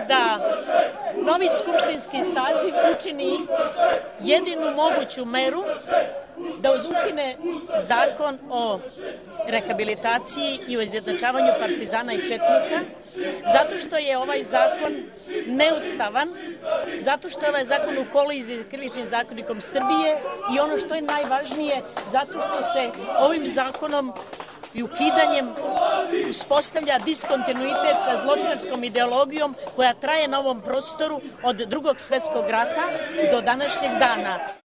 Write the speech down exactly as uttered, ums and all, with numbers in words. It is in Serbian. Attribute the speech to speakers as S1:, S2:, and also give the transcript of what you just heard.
S1: da novi skupštinski saziv učini jedinu moguću meru da ukine zakon o rehabilitaciji i o izjednačavanju partizana i četnika, zato što je ovaj zakon neustavan, zato što je ovaj zakon u koliziji s Krivičnim zakonikom Srbije i ono što je najvažnije, zato što se ovim zakonom i ukidanjem uspostavlja diskontinuitet sa zločinačkom ideologijom koja traje na ovom prostoru od Drugog svetskog rata do današnjeg dana.